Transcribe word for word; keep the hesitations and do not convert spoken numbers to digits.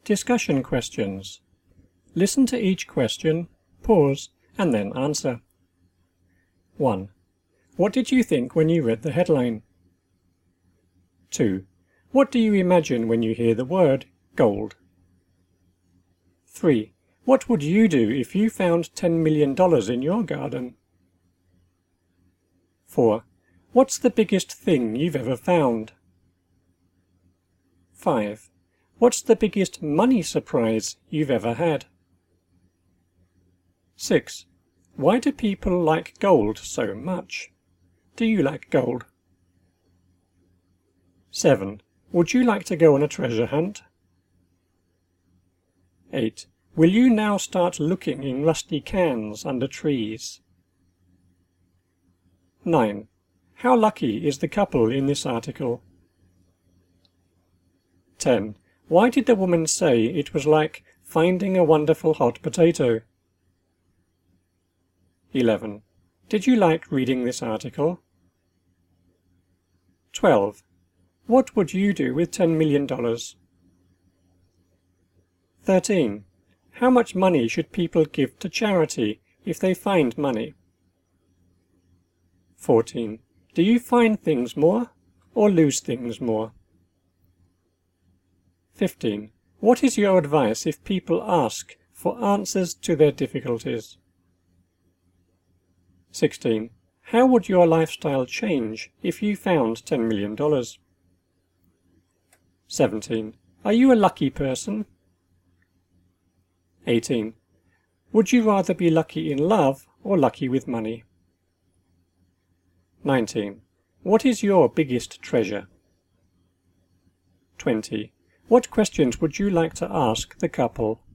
Discussion questions. Listen to each question, pause, and then answer. one. What did you think when you read the headline? two. What do you imagine when you hear the word gold? three. What would you do if you found ten million dollars in your garden? four. What's the biggest thing you've ever found? five. What's the biggest money surprise you've ever had? six. Why do people like gold so much? Do you like gold? seven. Would you like to go on a treasure hunt? eight. Will you now start looking in rusty cans under trees? nine. How lucky is the couple in this article? ten. Why did the woman say it was like finding a wonderful hot potato? eleven. Did you like reading this article? twelve. What would you do with ten million dollars? thirteen. How much money should people give to charity if they find money? fourteen. Do you find things more or lose things more? fifteen. What is your advice if people ask for answers to their difficulties? sixteen. How would your lifestyle change if you found ten million dollars? seventeen. Are you a lucky person? eighteen. Would you rather be lucky in love or lucky with money? nineteen. What is your biggest treasure? twenty. What questions would you like to ask the couple?